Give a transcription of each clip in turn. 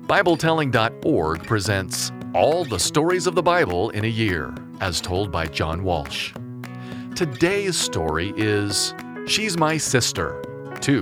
BibleTelling.org presents All the Stories of the Bible in a Year, as told by John Walsh. Today's story is She's My Sister, 2.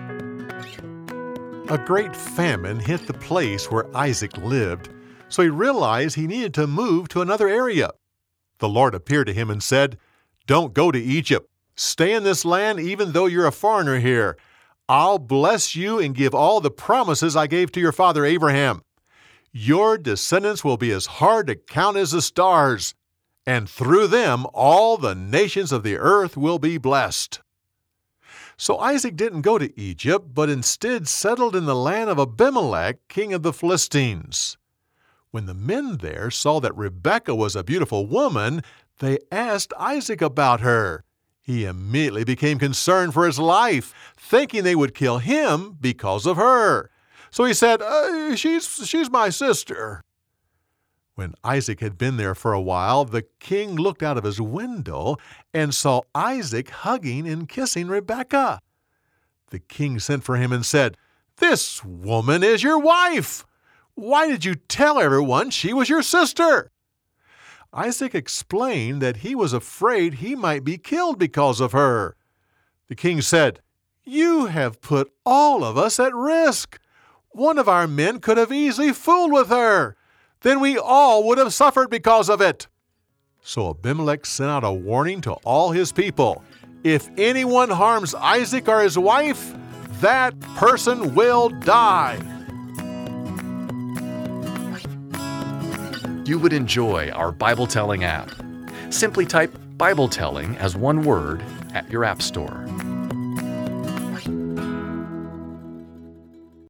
A great famine hit the place where Isaac lived, so he realized he needed to move to another area. The Lord appeared to him and said, "Don't go to Egypt. Stay in this land even though you're a foreigner here. I'll bless you and give all the promises I gave to your father Abraham. Your descendants will be as hard to count as the stars, and through them all the nations of the earth will be blessed." So Isaac didn't go to Egypt, but instead settled in the land of Abimelech, king of the Philistines. When the men there saw that Rebekah was a beautiful woman, they asked Isaac about her. He immediately became concerned for his life, thinking they would kill him because of her. So he said, she's my sister." When Isaac had been there for a while, the king looked out of his window and saw Isaac hugging and kissing Rebekah. The king sent for him and said, "This woman is your wife. Why did you tell everyone she was your sister?" Isaac explained that he was afraid he might be killed because of her. The king said, "You have put all of us at risk. One of our men could have easily fooled with her. Then we all would have suffered because of it." So Abimelech sent out a warning to all his people. If anyone harms Isaac or his wife, that person will die. You would enjoy our Bible Telling app. Simply type Bible Telling as one word at your app store.